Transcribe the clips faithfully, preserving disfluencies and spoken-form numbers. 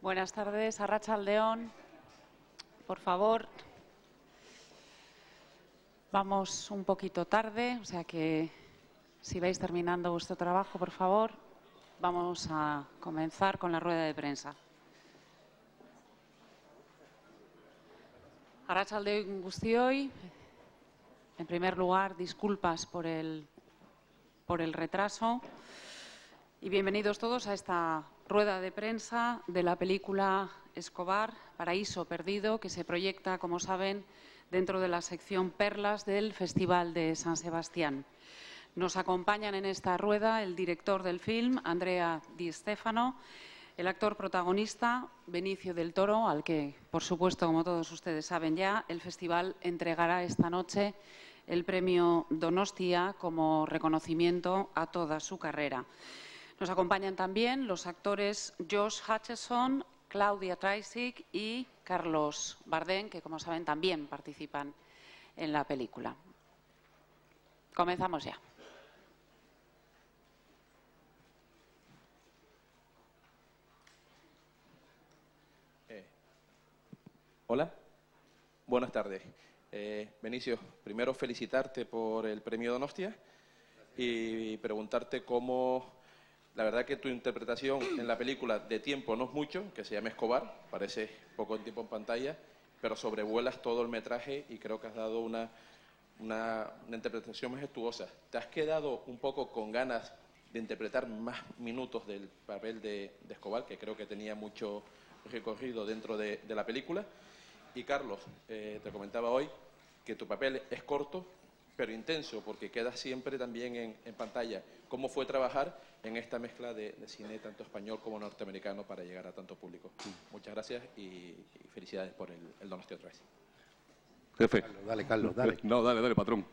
Buenas tardes, Arratsaldeon. Por favor, vamos un poquito tarde, o sea que si vais terminando vuestro trabajo, por favor, vamos a comenzar con la rueda de prensa. Arratsaldeon guztioi. En primer lugar, disculpas por el, por el retraso y bienvenidos todos a esta rueda de prensa de la película Escobar, Paraíso Perdido, que se proyecta, como saben, dentro de la sección Perlas del Festival de San Sebastián. Nos acompañan en esta rueda el director del film, Andrea Di Stefano, el actor protagonista, Benicio del Toro, al que, por supuesto, como todos ustedes saben ya, el festival entregará esta noche el premio Donostia como reconocimiento a toda su carrera. Nos acompañan también los actores Josh Hutcherson, Claudia Traisic y Carlos Bardem, que, como saben, también participan en la película. Comenzamos ya. Eh, hola, buenas tardes. Eh, Benicio, primero felicitarte por el premio Donostia y preguntarte cómo... La verdad que tu interpretación en la película de tiempo no es mucho, que se llama Escobar, parece poco tiempo en pantalla, pero sobrevuelas todo el metraje y creo que has dado una, una, una interpretación majestuosa. ¿Te has quedado un poco con ganas de interpretar más minutos del papel de, de Escobar, que creo que tenía mucho recorrido dentro de, de la película? Y Carlos, eh, te comentaba hoy que tu papel es corto, pero intenso, porque queda siempre también en, en pantalla. ¿Cómo fue trabajar en esta mezcla de, de cine tanto español como norteamericano para llegar a tanto público? Muchas gracias y, y felicidades por el, el Donostia otra vez. Jefe. Carlos, dale, Carlos, dale. No, dale, dale, patrón.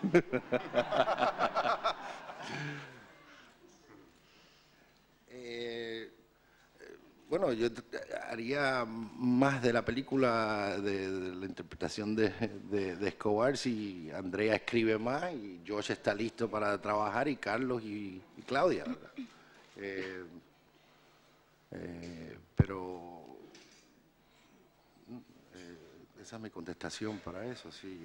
eh, bueno, yo haría más de la película, de, de la interpretación de, de, de Escobar, si Andrea escribe más y Josh está listo para trabajar, y Carlos y, y Claudia, ¿verdad? Eh, eh, pero eh, esa es mi contestación para eso, sí.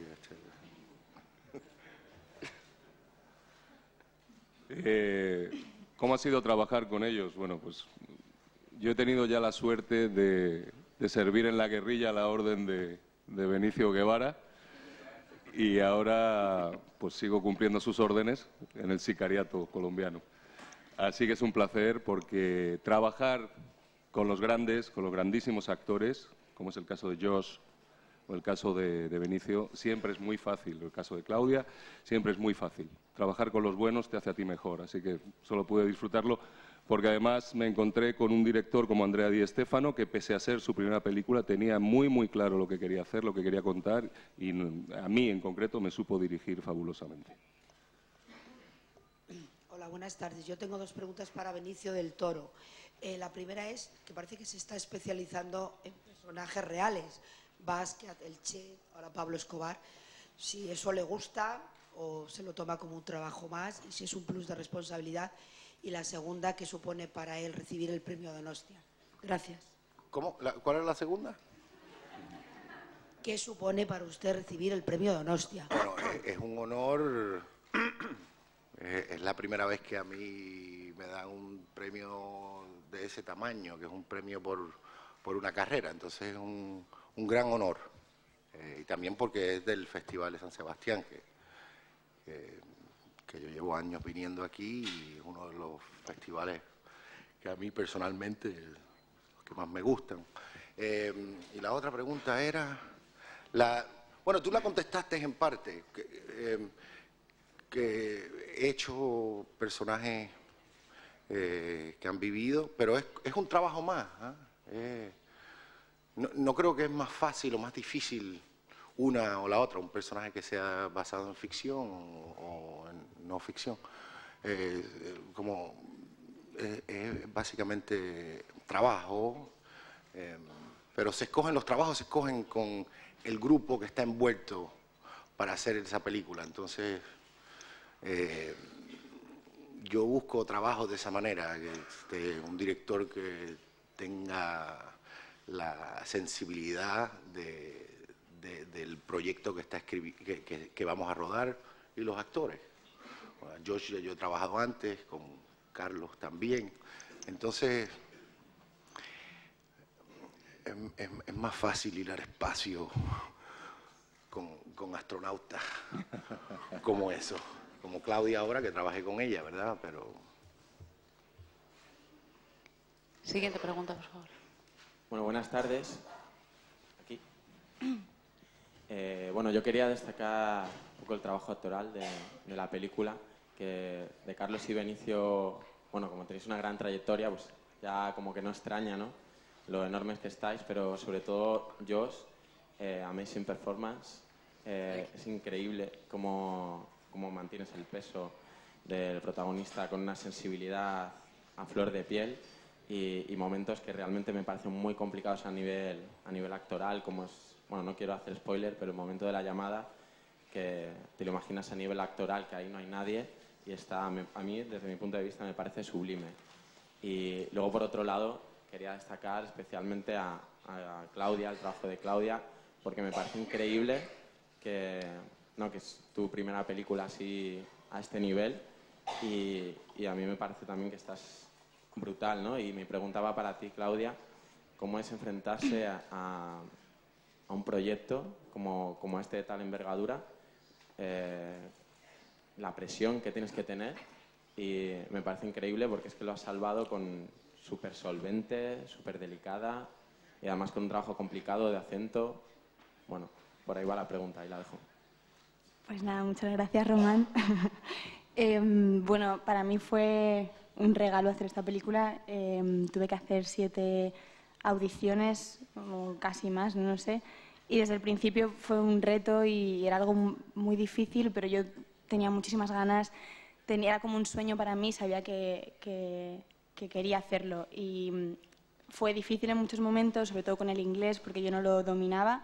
Este. Eh, ¿Cómo ha sido trabajar con ellos? Bueno, pues yo he tenido ya la suerte de, de servir en la guerrilla a la orden de, de Benicio Guevara y ahora pues sigo cumpliendo sus órdenes en el sicariato colombiano. Así que es un placer porque trabajar con los grandes, con los grandísimos actores, como es el caso de Josh o el caso de, de Benicio, siempre es muy fácil. El caso de Claudia, siempre es muy fácil. Trabajar con los buenos te hace a ti mejor, así que solo pude disfrutarlo porque además me encontré con un director como Andrea Di Stefano que, pese a ser su primera película, tenía muy, muy claro lo que quería hacer, lo que quería contar y a mí en concreto me supo dirigir fabulosamente. Hola, buenas tardes. Yo tengo dos preguntas para Benicio del Toro. Eh, la primera es que parece que se está especializando en personajes reales. Basquiat, el Che, ahora Pablo Escobar. Si eso le gusta o se lo toma como un trabajo más y si es un plus de responsabilidad. Y la segunda, ¿qué supone para él recibir el premio Donostia? Gracias. ¿Cómo? La, ¿Cuál es la segunda? ¿Qué supone para usted recibir el premio Donostia? Bueno, es, es un honor. Es la primera vez que a mí me dan un premio de ese tamaño, que es un premio por, por una carrera. Entonces es un, un gran honor. Eh, y también porque es del Festival de San Sebastián, que, que, que yo llevo años viniendo aquí y es uno de los festivales que a mí personalmente los que más me gustan. Eh, y la otra pregunta era... La, bueno, tú la contestaste en parte. Que, eh, que he hecho personajes eh, que han vivido, pero es, es un trabajo más. ¿eh? Eh, no, no creo que es más fácil o más difícil una o la otra, un personaje que sea basado en ficción o, o en no ficción. Eh, como es eh, básicamente trabajo, eh, pero se escogen los trabajos, se escogen con el grupo que está envuelto para hacer esa película. Entonces, Eh, yo busco trabajos de esa manera, este, un director que tenga la sensibilidad de, de, del proyecto que, está escribi que, que, que vamos a rodar y los actores. Bueno, Josh, yo he trabajado antes, con Carlos también, entonces es, es, es más fácil ir al espacio con, con astronautas como eso, como Claudia ahora, que trabajé con ella, ¿verdad? Pero... Siguiente pregunta, por favor. Bueno, buenas tardes. Aquí. Eh, bueno, yo quería destacar un poco el trabajo actoral de, de la película, que de Carlos y Benicio, bueno, como tenéis una gran trayectoria, pues ya como que no extraña, ¿no?, lo enormes que estáis, pero sobre todo Josh, eh, Amazing Performance, eh, es increíble cómo, cómo mantienes el peso del protagonista con una sensibilidad a flor de piel. Y, y momentos que realmente me parecen muy complicados a nivel, a nivel actoral, como es, bueno, no quiero hacer spoiler, pero el momento de la llamada, que te lo imaginas a nivel actoral, que ahí no hay nadie, y está, a mí, desde mi punto de vista, me parece sublime. Y luego, por otro lado, quería destacar especialmente a, a Claudia, el trabajo de Claudia, porque me parece increíble que, no, que es tu primera película así a este nivel, y, y a mí me parece también que estás brutal, ¿no? Y me preguntaba para ti, Claudia, ¿cómo es enfrentarse a, a, a un proyecto como, como este de tal envergadura? Eh, la presión que tienes que tener, y me parece increíble porque es que lo has salvado con súper solvente, súper delicada, y además con un trabajo complicado de acento. Bueno, por ahí va la pregunta, ahí la dejo. Pues nada, muchas gracias, Román. eh, bueno, para mí fue un regalo hacer esta película. Eh, tuve que hacer siete audiciones, o casi más, no sé. Y desde el principio fue un reto y era algo muy difícil, pero yo tenía muchísimas ganas. Tenía, era como un sueño para mí, sabía que, que, que quería hacerlo. Y fue difícil en muchos momentos, sobre todo con el inglés, porque yo no lo dominaba.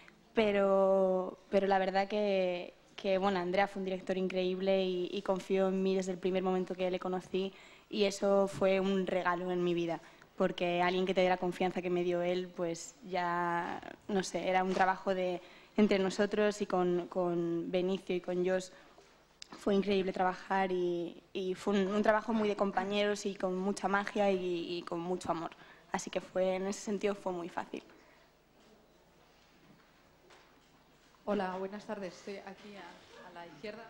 Pero, pero la verdad que, que, bueno, Andrea fue un director increíble y, y confió en mí desde el primer momento que le conocí. Y eso fue un regalo en mi vida, porque alguien que te dé la confianza que me dio él, pues ya, no sé, era un trabajo de, entre nosotros, y con, con Benicio y con Josh fue increíble trabajar, y, y fue un, un trabajo muy de compañeros y con mucha magia y, y con mucho amor. Así que fue, en ese sentido fue muy fácil. Hola, buenas tardes. Estoy aquí a, a la izquierda.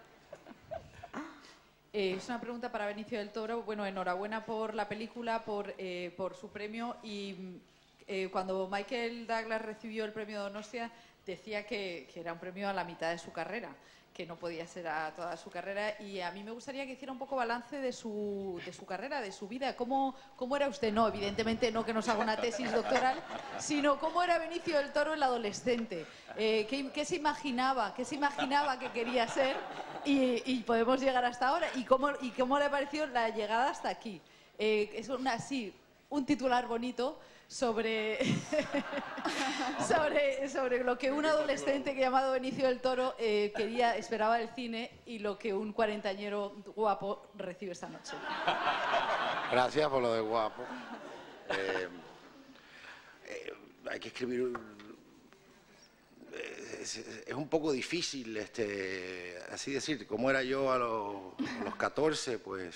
Eh, es una pregunta para Benicio del Toro. Bueno, enhorabuena por la película, por, eh, por su premio. Y eh, cuando Michael Douglas recibió el premio Donostia, decía que, que era un premio a la mitad de su carrera, que no podía ser a toda su carrera. Y a mí me gustaría que hiciera un poco balance de su, de su carrera, de su vida. ¿Cómo, ¿Cómo era usted? No, evidentemente no que nos haga una tesis doctoral, sino cómo era Benicio del Toro el adolescente. Eh, ¿qué, ¿Qué se imaginaba? ¿Qué se imaginaba que quería ser? Y, y podemos llegar hasta ahora. ¿Y cómo, y cómo le ha parecido la llegada hasta aquí? Eh, es una, sí, un titular bonito sobre, sobre, sobre lo que un adolescente llamado Benicio del Toro eh, quería, esperaba del cine, y lo que un cuarentañero guapo recibe esta noche. Gracias por lo de guapo. Eh, eh, hay que escribir... Es, es un poco difícil, este, así decir, como era yo a los, a los catorce, pues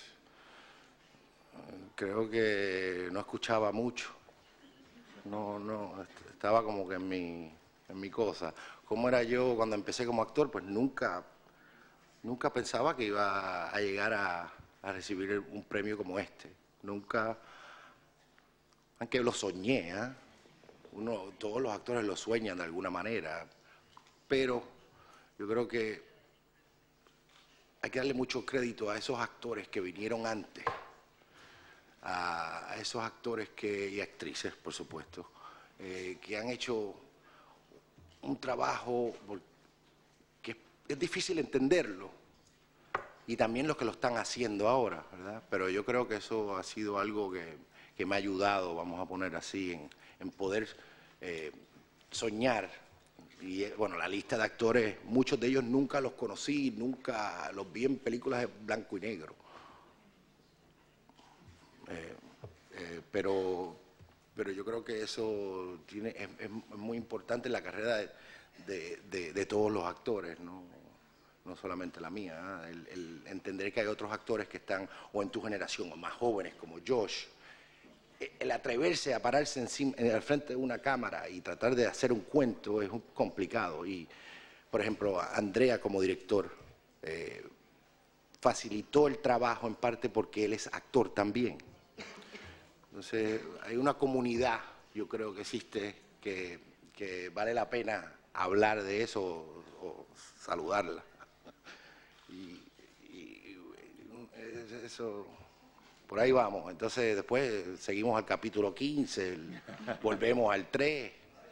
creo que no escuchaba mucho, no, no, estaba como que en mi, en mi cosa. Como era yo cuando empecé como actor, pues nunca, nunca pensaba que iba a llegar a, a recibir un premio como este, nunca, aunque lo soñé, ¿eh? Uno, todos los actores lo sueñan de alguna manera, pero yo creo que hay que darle mucho crédito a esos actores que vinieron antes, a, a esos actores que, y actrices, por supuesto, eh, que han hecho un trabajo que es, es difícil entenderlo, y también los que lo están haciendo ahora, ¿verdad? Pero yo creo que eso ha sido algo que, que me ha ayudado, vamos a poner así, en, en poder eh, soñar. Y bueno, la lista de actores, muchos de ellos nunca los conocí, nunca los vi en películas de blanco y negro. Eh, eh, pero pero yo creo que eso tiene, es, es muy importante en la carrera de, de, de, de todos los actores, ¿no? No solamente la mía, ¿eh? el, el entender que hay otros actores que están o en tu generación o más jóvenes como Josh, el atreverse a pararse encima, al frente de una cámara y tratar de hacer un cuento es complicado. Y, por ejemplo, Andrea como director eh, facilitó el trabajo en parte porque él es actor también. Entonces, hay una comunidad, yo creo que existe, que, que vale la pena hablar de eso o, o saludarla. Y, y, y eso, por ahí vamos. Entonces, después seguimos al capítulo quince, el, volvemos al tres.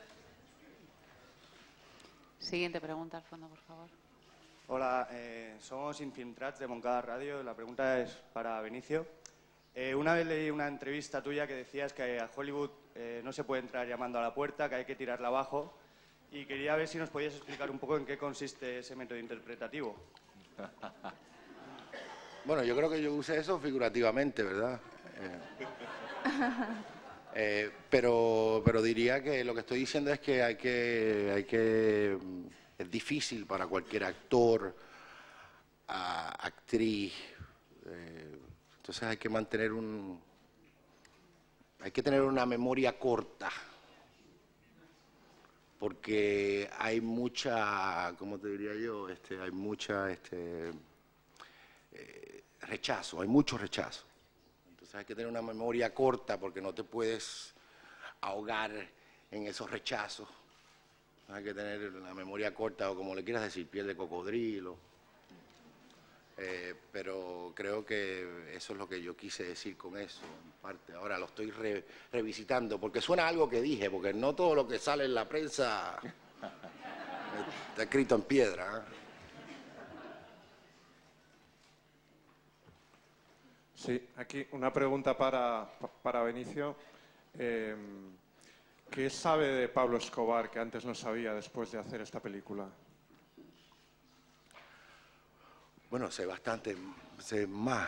Siguiente pregunta al fondo, por favor. Hola, eh, somos Infiltrats de Moncada Radio. La pregunta es para Benicio. Eh, una vez leí una entrevista tuya que decías que a Hollywood eh, no se puede entrar llamando a la puerta, que hay que tirarla abajo. Y quería ver si nos podías explicar un poco en qué consiste ese método interpretativo. Bueno, yo creo que yo usé eso figurativamente, ¿verdad? Eh, eh, pero, pero diría que lo que estoy diciendo es que hay que, hay que es difícil para cualquier actor, a, actriz, eh, entonces hay que mantener un, hay que tener una memoria corta, porque hay mucha, ¿cómo te diría yo? Este, hay mucha, este, eh, rechazo, hay mucho rechazo. Entonces hay que tener una memoria corta porque no te puedes ahogar en esos rechazos. Hay que tener una memoria corta o como le quieras decir, piel de cocodrilo. Eh, pero creo que eso es lo que yo quise decir con eso, en parte. Ahora lo estoy re, revisitando porque suena algo que dije, porque no todo lo que sale en la prensa está escrito en piedra, ¿eh? Sí, aquí una pregunta para, para Benicio. Eh, ¿Qué sabe de Pablo Escobar que antes no sabía después de hacer esta película? Bueno, sé bastante, sé más.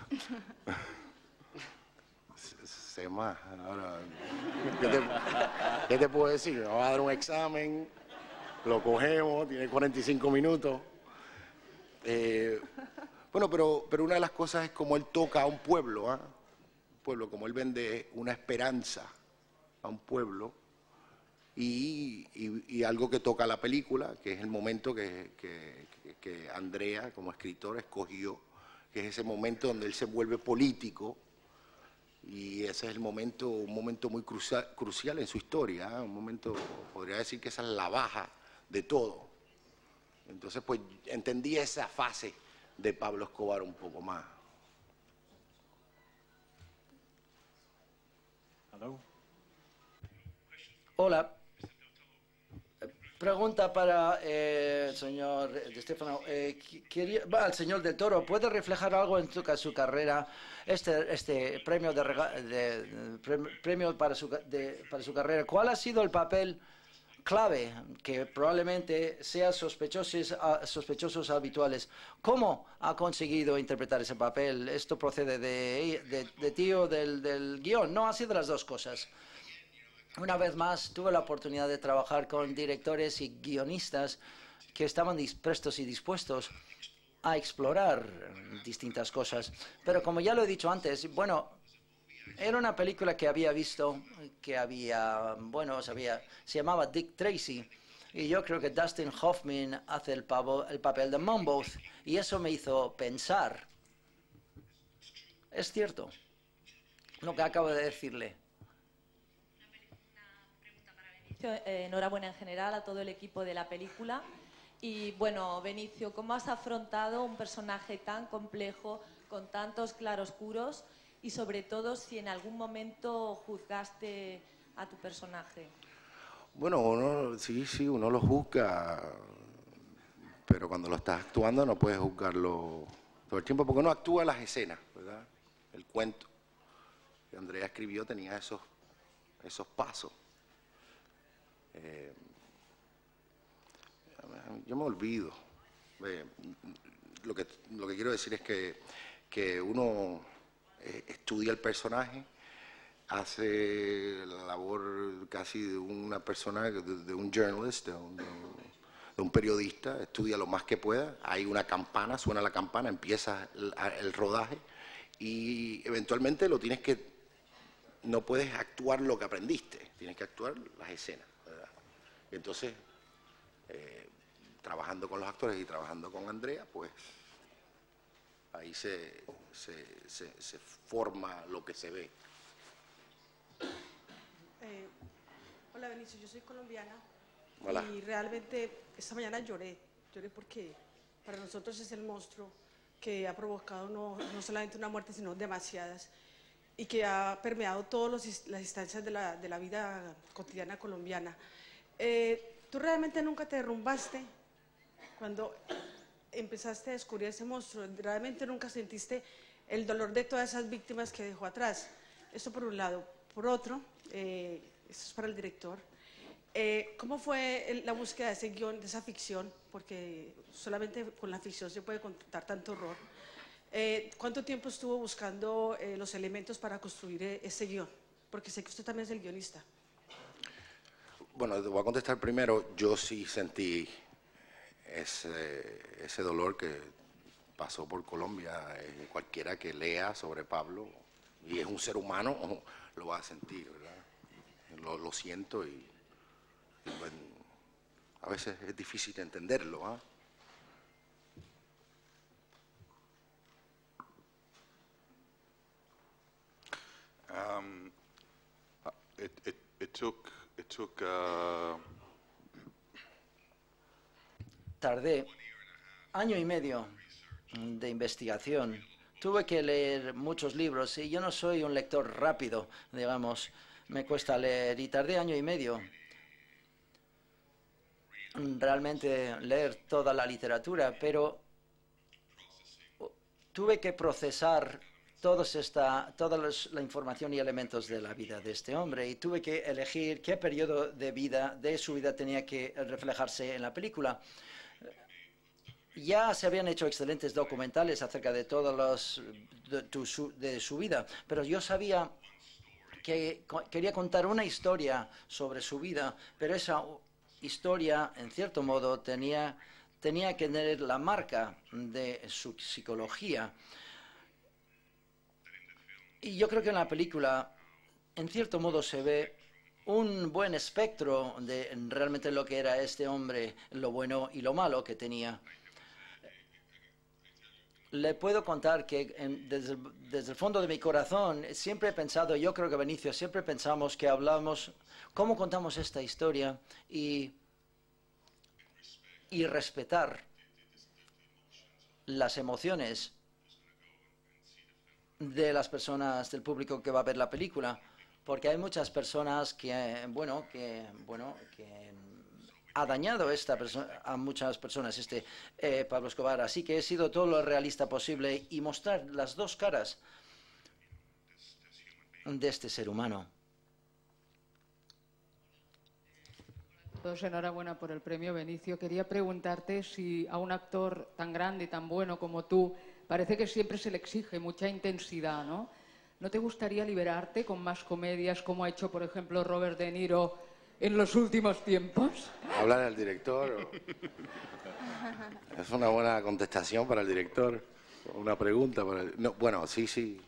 sé más. Ahora, ¿qué te, ¿qué te puedo decir? Vamos a dar un examen, lo cogemos, tiene cuarenta y cinco minutos. Eh, bueno, pero, pero una de las cosas es como él toca a un pueblo, ¿eh? Un pueblo, como él vende una esperanza a un pueblo. Y, y, y algo que toca la película, que es el momento que, que, que Andrea, como escritor, escogió, que es ese momento donde él se vuelve político, y ese es el momento, un momento muy crucial, crucial en su historia, ¿eh? Un momento, podría decir que esa es la baja de todo. Entonces, pues, entendí esa fase de Pablo Escobar un poco más. Hello. Hola. Pregunta para eh, el señor De Stefano. Eh, quería, va, el señor del Toro, ¿puede reflejar algo en su, su carrera este, este premio, de, de, de, premio para, su, de, para su carrera? ¿Cuál ha sido el papel clave que probablemente sea sospechosos, sospechosos habituales? ¿Cómo ha conseguido interpretar ese papel? ¿Esto procede de, de, de ti o del, del guión? No, ha sido las dos cosas. Una vez más, tuve la oportunidad de trabajar con directores y guionistas que estaban prestos y dispuestos a explorar distintas cosas. Pero como ya lo he dicho antes, bueno, era una película que había visto, que había, bueno, sabía, se llamaba Dick Tracy. Y yo creo que Dustin Hoffman hace el, pavo, el papel de Monmouth. Y eso me hizo pensar. Es cierto lo que acabo de decirle. Eh, enhorabuena en general a todo el equipo de la película. Y bueno, Benicio, ¿cómo has afrontado un personaje tan complejo, con tantos claroscuros? Y sobre todo, si en algún momento juzgaste a tu personaje. Bueno, uno, sí, sí, uno lo juzga, pero cuando lo estás actuando no puedes juzgarlo todo el tiempo, porque uno actúa las escenas, ¿verdad? El cuento que Andrea escribió tenía esos, esos pasos. Eh, yo me olvido. Eh, lo, que, lo que quiero decir es que, que uno eh, estudia el personaje, hace la labor casi de una persona, de, de un journalist, de un, de un periodista, estudia lo más que pueda, hay una campana, suena la campana, empieza el, el rodaje y eventualmente lo tienes que, no puedes actuar lo que aprendiste, tienes que actuar las escenas, ¿verdad? Y entonces, eh, trabajando con los actores y trabajando con Andrea, pues ahí se, se, se, se forma lo que se ve. Eh, hola Benicio, yo soy colombiana. Hola. Y realmente esta mañana lloré, lloré porque para nosotros es el monstruo que ha provocado no, no solamente una muerte, sino demasiadas, y que ha permeado todas las instancias de la, de la vida cotidiana colombiana. Eh, ¿Tú realmente nunca te derrumbaste cuando empezaste a descubrir ese monstruo? ¿Realmente nunca sentiste el dolor de todas esas víctimas que dejó atrás? Eso por un lado. Por otro, eh, esto es para el director, eh, ¿cómo fue el, la búsqueda de ese guión, de esa ficción? Porque solamente con la ficción se puede contar tanto horror. Eh, ¿Cuánto tiempo estuvo buscando eh, los elementos para construir eh, ese guión? Porque sé que usted también es el guionista. Bueno, te voy a contestar primero. Yo sí sentí ese, ese dolor que pasó por Colombia. Eh, cualquiera que lea sobre Pablo, y es un ser humano, lo va a sentir, ¿verdad? Lo, lo siento y, y bueno, a veces es difícil entenderlo, ¿eh? Um, it, it, it took, it took, uh... Tardé año y medio de investigación. Tuve que leer muchos libros y yo no soy un lector rápido, digamos, me cuesta leer y tardé año y medio realmente leer toda la literatura, pero tuve que procesar todos esta, toda los, la información y elementos de la vida de este hombre y tuve que elegir qué periodo de vida, de su vida tenía que reflejarse en la película. Ya se habían hecho excelentes documentales acerca de todos los de, de, su, de su vida, pero yo sabía que quería contar una historia sobre su vida, pero esa historia, en cierto modo, tenía, tenía que tener la marca de su psicología. Y yo creo que en la película, en cierto modo, se ve un buen espectro de realmente lo que era este hombre, lo bueno y lo malo que tenía. Le puedo contar que en, desde, desde el fondo de mi corazón siempre he pensado, yo creo que Benicio, siempre pensamos que hablamos, cómo contamos esta historia y, y respetar las emociones de las personas, del público que va a ver la película, porque hay muchas personas que, bueno, que, bueno, que ha dañado esta a muchas personas este eh, Pablo Escobar, así que he sido todo lo realista posible y mostrar las dos caras de este ser humano. Todos enhorabuena por el premio, Benicio. Quería preguntarte si a un actor tan grande y tan bueno como tú parece que siempre se le exige mucha intensidad, ¿no? ¿No te gustaría liberarte con más comedias como ha hecho, por ejemplo, Robert De Niro en los últimos tiempos? ¿Hablar al director? O... Es una buena contestación para el director. Una pregunta para el... No, bueno, sí, sí.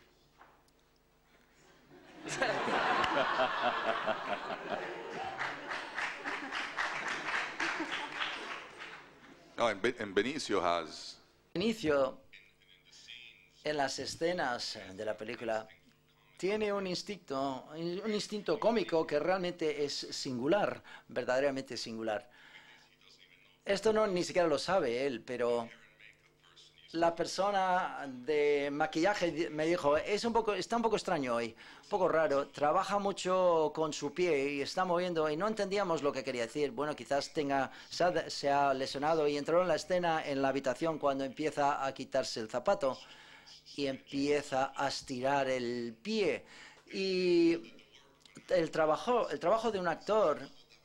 No, en, Be en Benicio has... Benicio, en las escenas de la película, tiene un instinto, un instinto cómico que realmente es singular, verdaderamente singular. Esto no ni siquiera lo sabe él, pero la persona de maquillaje me dijo, es un poco, está un poco extraño hoy, un poco raro, trabaja mucho con su pie y está moviendo y no entendíamos lo que quería decir. Bueno, quizás tenga, se ha, se ha lesionado y entró en la escena en la habitación cuando empieza a quitarse el zapato y empieza a estirar el pie. Y el trabajo, el trabajo de un actor,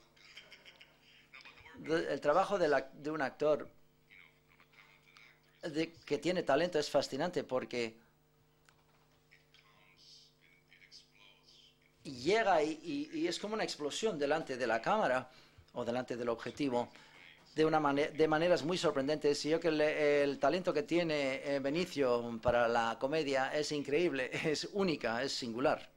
el trabajo de, la, de un actor de, que tiene talento es fascinante porque llega y, y, y es como una explosión delante de la cámara o delante del objetivo de, una mane de maneras muy sorprendentes. Y yo que le, el talento que tiene eh, Benicio para la comedia es increíble, es única, es singular.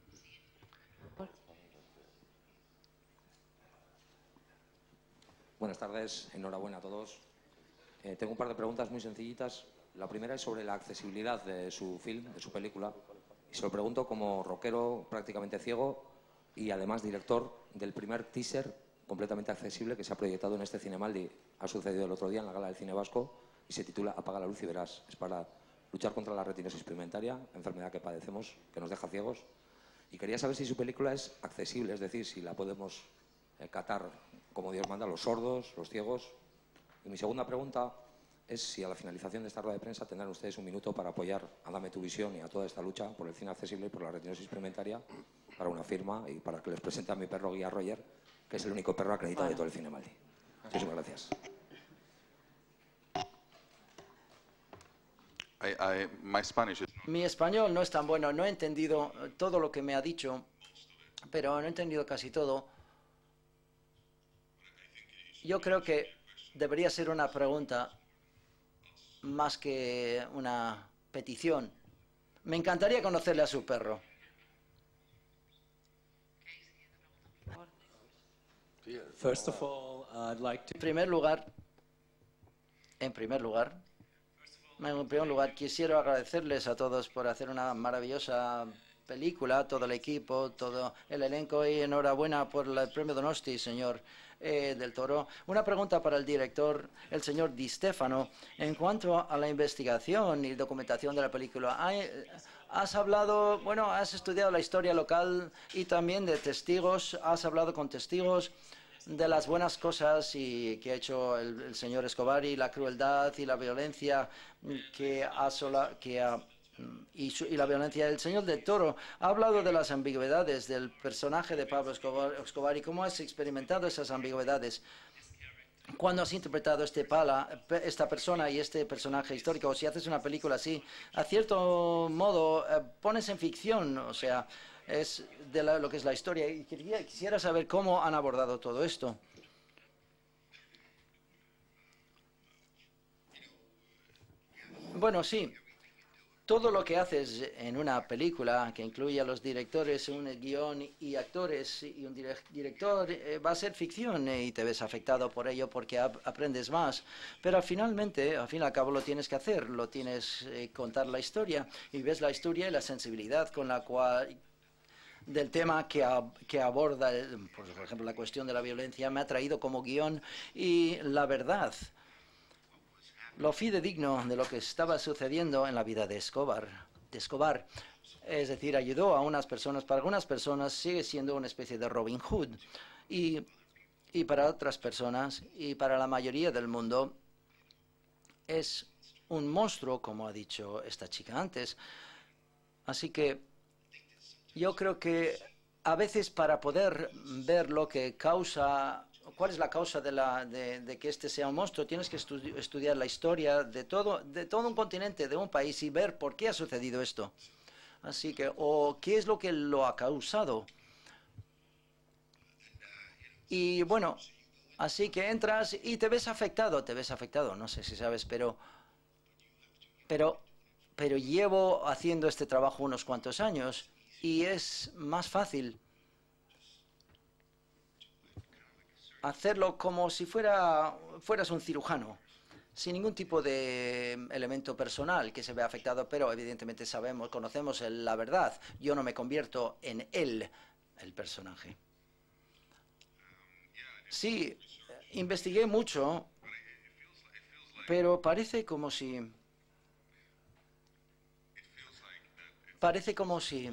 Buenas tardes, enhorabuena a todos. Eh, tengo un par de preguntas muy sencillitas. La primera es sobre la accesibilidad de su film, de su película. Y se lo pregunto como rockero prácticamente ciego y además director del primer teaser completamente accesible que se ha proyectado en este Cinemaldi. Ha sucedido el otro día en la Gala del Cine Vasco y se titula Apaga la luz y verás. Es para luchar contra la retinosis pigmentaria, enfermedad que padecemos, que nos deja ciegos. Y quería saber si su película es accesible, es decir, si la podemos eh, catar como Dios manda, los sordos, los ciegos. Y mi segunda pregunta es si a la finalización de esta rueda de prensa tendrán ustedes un minuto para apoyar a Dame tu Visión y a toda esta lucha por el cine accesible y por la retinosis pigmentaria para una firma y para que les presente a mi perro guía Roger, que es el único perro acreditado de todo el Cinemaldi. Muchísimas gracias. I, I, my Spanish is... Mi español no es tan bueno, no he entendido todo lo que me ha dicho, pero no he entendido casi todo. Yo creo que debería ser una pregunta más que una petición. Me encantaría conocerle a su perro. First of all, I'd like to... En primer lugar, en primer lugar, en primer lugar, quisiera agradecerles a todos por hacer una maravillosa película, todo el equipo, todo el elenco, y enhorabuena por el premio Donosti, señor eh, del Toro. Una pregunta para el director, el señor Di Stefano. En cuanto a la investigación y documentación de la película, ¿hay, has hablado, bueno, has estudiado la historia local y también de testigos, has hablado con testigos de las buenas cosas y que ha hecho el, el señor Escobar y la crueldad y la violencia que ha, sola, que ha Y, su, y la violencia? El señor del Toro ha hablado de las ambigüedades del personaje de Pablo Escobar, Escobar y cómo has experimentado esas ambigüedades cuando has interpretado este pala, esta persona y este personaje histórico. O si haces una película así, a cierto modo eh, pones en ficción, o sea, es de la, lo que es la historia. Y quería, quisiera saber cómo han abordado todo esto. Bueno, sí. Todo lo que haces en una película que incluye a los directores, un guión y actores y un director eh, va a ser ficción eh, y te ves afectado por ello porque ap aprendes más. Pero finalmente, al fin y al cabo, lo tienes que hacer, lo tienes que eh, contar la historia y ves la historia y la sensibilidad con la cual del tema que, a, que aborda, pues, por ejemplo, la cuestión de la violencia me ha traído como guión y la verdad. Lo fidedigno de lo que estaba sucediendo en la vida de Escobar, de Escobar, es decir, ayudó a unas personas, para algunas personas sigue siendo una especie de Robin Hood, y, y para otras personas, y para la mayoría del mundo, es un monstruo, como ha dicho esta chica antes. Así que yo creo que a veces para poder ver lo que causa... ¿Cuál es la causa de, la, de, de que este sea un monstruo? Tienes que estudi estudiar la historia de todo, de todo un continente, de un país, y ver por qué ha sucedido esto. Así que, o qué es lo que lo ha causado. Y bueno, así que entras y te ves afectado, te ves afectado, no sé si sabes, pero, pero, pero llevo haciendo este trabajo unos cuantos años y es más fácil hacerlo como si fuera, fueras un cirujano, sin ningún tipo de elemento personal que se vea afectado, pero evidentemente sabemos, conocemos el, la verdad. Yo no me convierto en él, el personaje. Sí, investigué mucho, pero parece como si... Parece como si...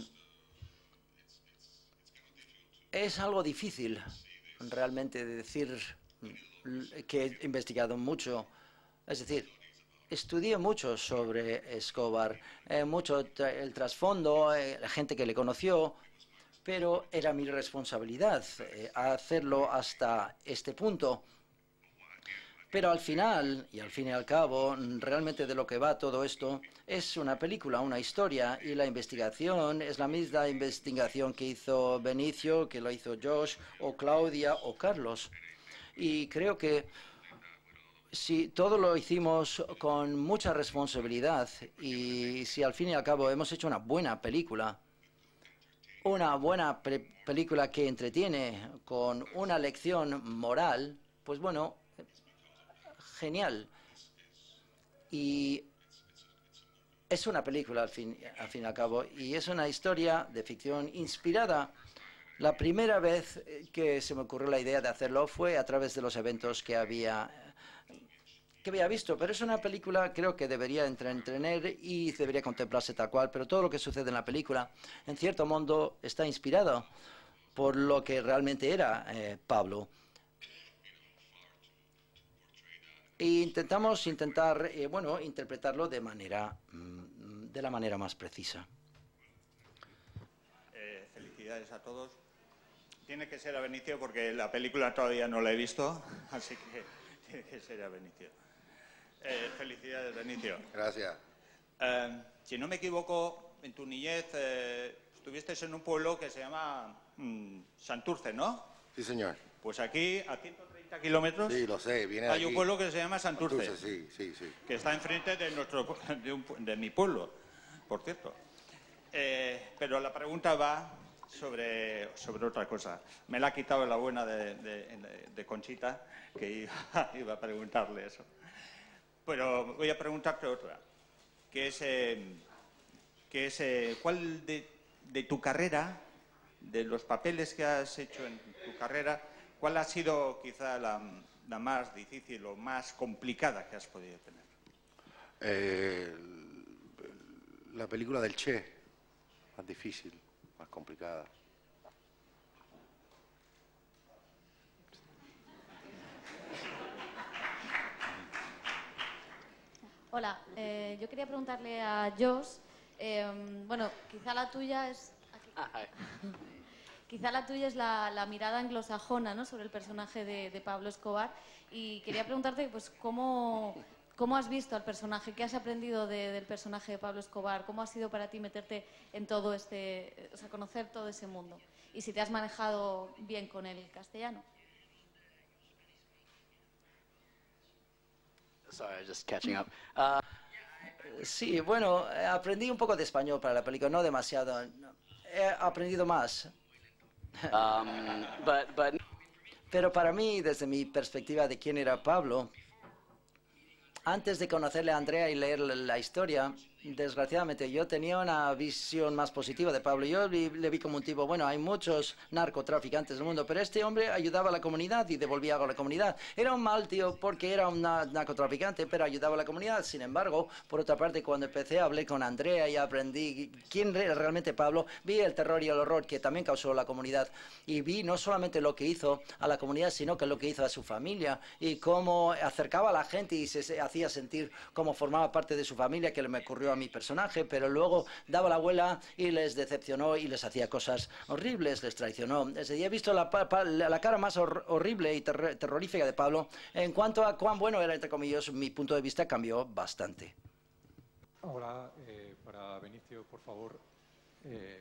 Es algo difícil realmente de decir que he investigado mucho. Es decir, estudié mucho sobre Escobar, eh, mucho tra el trasfondo, eh, la gente que le conoció, pero era mi responsabilidad eh, hacerlo hasta este punto. Pero al final, y al fin y al cabo, realmente de lo que va todo esto es una película, una historia, y la investigación es la misma investigación que hizo Benicio, que lo hizo Josh, o Claudia, o Carlos. Y creo que si todo lo hicimos con mucha responsabilidad, y si al fin y al cabo hemos hecho una buena película, una buena película que entretiene con una lección moral, pues bueno, genial. Y es una película al fin, al fin y al cabo, y es una historia de ficción inspirada. La primera vez que se me ocurrió la idea de hacerlo fue a través de los eventos que había, que había visto, pero es una película creo que debería entretener y debería contemplarse tal cual, pero todo lo que sucede en la película, en cierto modo, está inspirado por lo que realmente era eh, Pablo. E intentamos intentar, eh, bueno, interpretarlo de manera, mm, de la manera más precisa. Eh, felicidades a todos. Tiene que ser a Benicio porque la película todavía no la he visto, así que tiene que ser a Benicio. Eh, felicidades, Benicio. Gracias. Eh, si no me equivoco, en tu niñez eh, estuviste en un pueblo que se llama mm, Santurce, ¿no? Sí, señor. Pues aquí, a ciento treinta kilómetros, sí, lo sé, viene de hay un aquí. pueblo que se llama Santurce, Santurce, sí, sí, sí. que está enfrente de, nuestro, de, un, de mi pueblo, por cierto. Eh, pero la pregunta va sobre, sobre otra cosa. Me la ha quitado la buena de, de, de Conchita, que iba, iba a preguntarle eso. Pero voy a preguntarte otra, que es, eh, que es eh, ¿cuál de, de tu carrera, de los papeles que has hecho en tu carrera, cuál ha sido quizá la, la más difícil o más complicada que has podido tener? Eh, la película del Che, más difícil, más complicada. Hola, eh, yo quería preguntarle a Josh, eh, bueno, quizá la tuya es... Quizá la tuya es la, la mirada anglosajona, ¿no?, sobre el personaje de, de Pablo Escobar, y quería preguntarte, pues, ¿cómo, cómo has visto al personaje? ¿Qué has aprendido de, del personaje de Pablo Escobar? ¿Cómo ha sido para ti meterte en todo este, o sea, conocer todo ese mundo? Y si te has manejado bien con el castellano. Sorry, just catching up. Uh, sí, bueno, aprendí un poco de español para la película, no demasiado. He aprendido más. Um, but, but... Pero para mí, desde mi perspectiva de quién era Pablo, antes de conocerle a Andrea y leer la historia, desgraciadamente yo tenía una visión más positiva de Pablo. Yo le vi como un tipo, bueno, hay muchos narcotraficantes en el mundo, pero este hombre ayudaba a la comunidad y devolvía algo a la comunidad. Era un mal tío porque era un narcotraficante, pero ayudaba a la comunidad. Sin embargo, por otra parte, cuando empecé a hablar con Andrea y aprendí quién era realmente Pablo, vi el terror y el horror que también causó la comunidad. Y vi no solamente lo que hizo a la comunidad, sino que lo que hizo a su familia y cómo acercaba a la gente y se hacía sentir como formaba parte de su familia, que le me ocurrió a mi personaje, pero luego daba la vuelta y les decepcionó y les hacía cosas horribles, les traicionó. Ese día he visto la, la, la cara más hor horrible y ter terrorífica de Pablo. En cuanto a cuán bueno era, entre comillas, mi punto de vista cambió bastante. Hola, eh, para Benicio, por favor. Eh,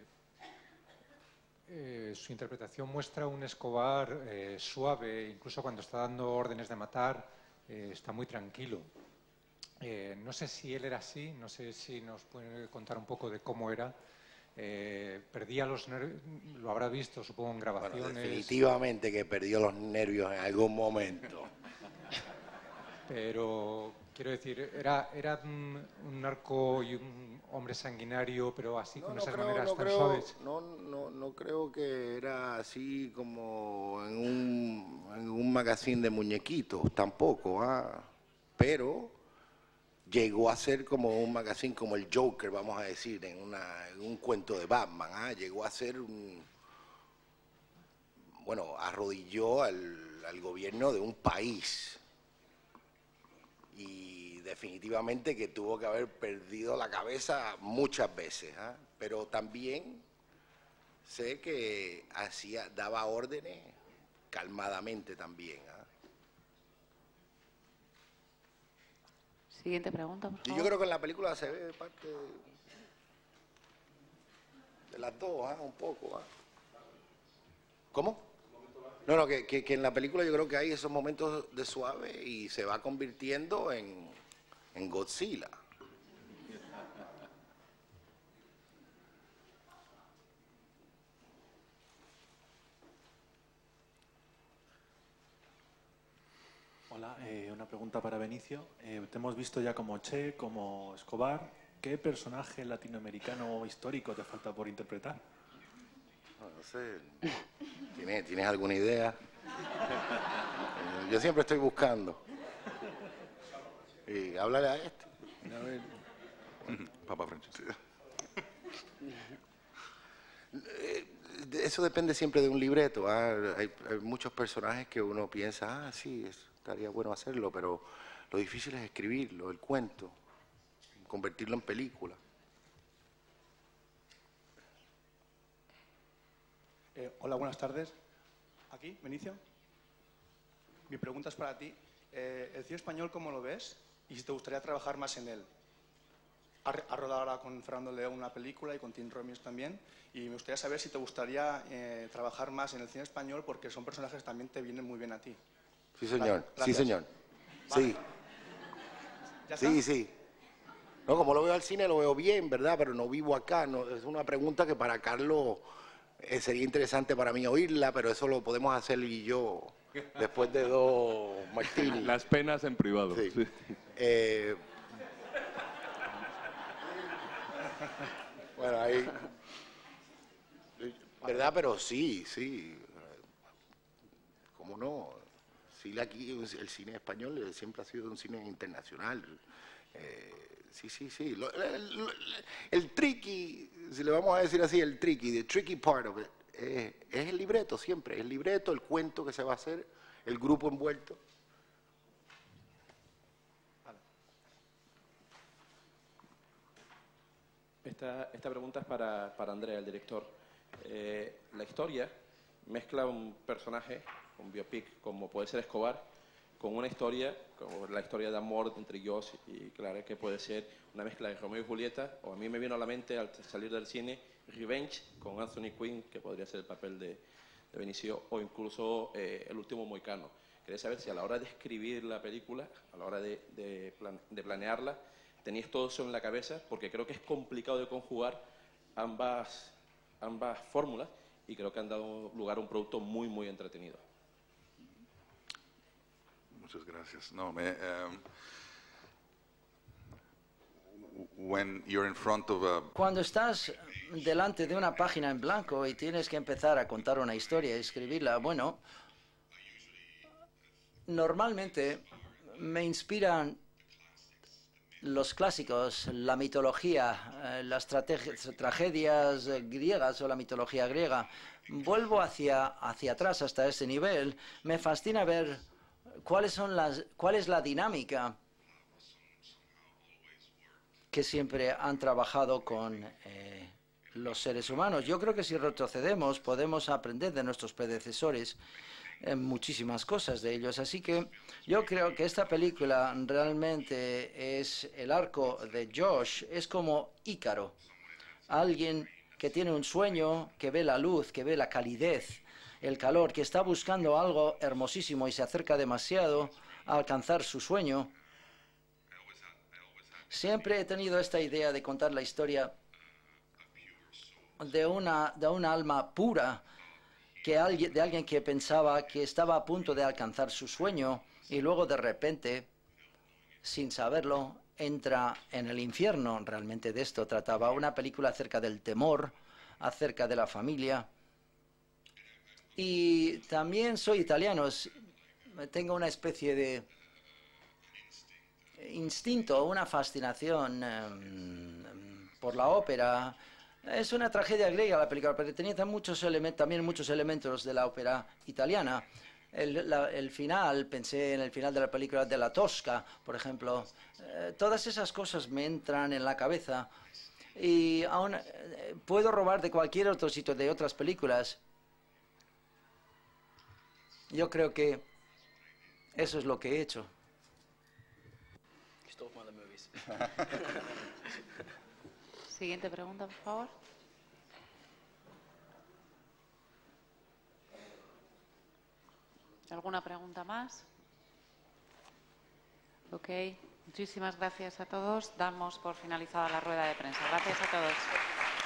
eh, su interpretación muestra un Escobar eh, suave, incluso cuando está dando órdenes de matar, eh, está muy tranquilo. Eh, no sé si él era así, no sé si nos puede contar un poco de cómo era. Eh, perdía los nervios, lo habrá visto, supongo, en grabaciones. Bueno, definitivamente que perdió los nervios en algún momento. Pero, quiero decir, era, era un, un narco y un hombre sanguinario, pero así, no, con no esas creo, maneras no tan creo, suaves. No, no, no creo que era así como en un, en un magazine de muñequitos, tampoco, ¿ah? Pero llegó a ser como un magazine como el Joker, vamos a decir, en, una, en un cuento de Batman, ¿ah? Llegó a ser un... Bueno, arrodilló al, al gobierno de un país. Y definitivamente que tuvo que haber perdido la cabeza muchas veces, ¿ah? Pero también sé que hacía, daba órdenes calmadamente también, ¿ah? Siguiente pregunta, por Y favor. yo creo que en la película se ve parte de, de las dos, ¿ah? Un poco. ¿Ah? ¿Cómo? No, no, que, que, que en la película yo creo que hay esos momentos de suave y se va convirtiendo en, en Godzilla. Hola, eh, una pregunta para Benicio. Eh, te hemos visto ya como Che, como Escobar. ¿Qué personaje latinoamericano o histórico te falta por interpretar? No, no sé. ¿Tienes, ¿Tienes alguna idea? Eh, Yo siempre estoy buscando. Y háblale a este. A ver. Papa Francesco. Eh, Eso depende siempre de un libreto. ¿Ah? Hay, hay muchos personajes que uno piensa, ah, sí, es- estaría bueno hacerlo, pero lo difícil es escribirlo, el cuento, convertirlo en película. Eh, hola, buenas tardes. ¿Aquí, Benicio? Mi pregunta es para ti. Eh, ¿El cine español cómo lo ves? Y si te gustaría trabajar más en él. Ha, ha rodado ahora con Fernando León una película y con Tim Robbins también. Y me gustaría saber si te gustaría eh, trabajar más en el cine español porque son personajes que también te vienen muy bien a ti. Sí, señor. Vale, Sí, gracias. señor. Vale. Sí. ¿Ya Sí, está? sí. No, como lo veo al cine, lo veo bien, ¿verdad? Pero no vivo acá. No, es una pregunta que para Carlos eh, sería interesante para mí oírla, pero eso lo podemos hacer él y yo después de dos martinis. Las penas en privado. Sí. Sí. Eh, bueno, ahí... ¿Verdad? Pero sí, sí. ¿Cómo no? Sí, aquí el cine español siempre ha sido un cine internacional. Eh, sí, sí, sí. Lo- el, el- el tricky, si le vamos a decir así, el tricky, the tricky part of it, eh, es el libreto siempre. El libreto, el cuento que se va a hacer, el grupo envuelto. Esta, esta pregunta es para, para Andrea, el director. Eh, la historia mezcla un personaje, un biopic, como puede ser Escobar, con una historia, como la historia de amor entre Josh y Clara, que puede ser una mezcla de Romeo y Julieta, o a mí me vino a la mente al salir del cine Revenge con Anthony Quinn, que podría ser el papel de, de Benicio, o incluso eh, El último mohicano. Quería saber si a la hora de escribir la película, a la hora de, de, plan- de planearla, tenéis todo eso en la cabeza, porque creo que es complicado de conjugar ambas, ambas fórmulas y creo que han dado lugar a un producto muy, muy entretenido. Muchas gracias. No, me, um, when you're in front of a Cuando estás delante de una página en blanco y tienes que empezar a contar una historia y escribirla, bueno, normalmente me inspiran los clásicos, la mitología, eh, las trate- tragedias eh, griegas o la mitología griega. Vuelvo hacia, hacia atrás hasta ese nivel. Me fascina ver cuáles son las, cuál es la dinámica que siempre han trabajado con eh, los seres humanos. Yo creo que si retrocedemos podemos aprender de nuestros predecesores en muchísimas cosas de ellos. Así que yo creo que esta película realmente es el arco de Josh, es como Ícaro, alguien que tiene un sueño, que ve la luz, que ve la calidez, el calor, que está buscando algo hermosísimo y se acerca demasiado a alcanzar su sueño. Siempre he tenido esta idea de contar la historia de una, de una alma pura, que alguien, de alguien que pensaba que estaba a punto de alcanzar su sueño y luego de repente, sin saberlo, entra en el infierno. Realmente de esto trataba una película acerca del temor, acerca de la familia. Y también soy italiano, s- tengo una especie de instinto, una fascinación em, por la ópera. Es una tragedia griega la película, pero tenía muchos elementos, también muchos elementos de la ópera italiana. El, la- el final, pensé en el final de la película de La Tosca, por ejemplo. Eh, todas esas cosas me entran en la cabeza y aún eh, puedo robar de cualquier otro sitio de otras películas. Yo creo que eso es lo que he hecho. Stole one of them Siguiente pregunta, por favor. ¿Alguna pregunta más? Ok, muchísimas gracias a todos. Damos por finalizada la rueda de prensa. Gracias a todos.